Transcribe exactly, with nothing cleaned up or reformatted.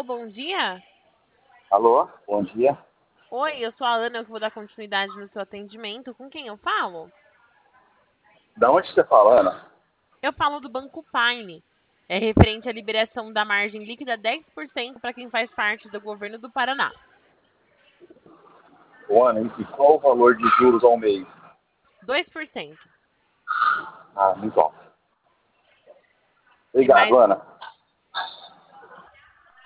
Alô, bom dia. Alô, bom dia. Oi, eu sou a Ana, eu vou dar continuidade no seu atendimento. Com quem eu falo? Da onde você tá falando? Eu falo do Banco Paine. É referente à liberação da margem líquida dez por cento para quem faz parte do governo do Paraná. Ô, Ana, e qual o valor de juros ao mês? dois por cento. Ah, muito alto. Tem Obrigado, mais, Ana.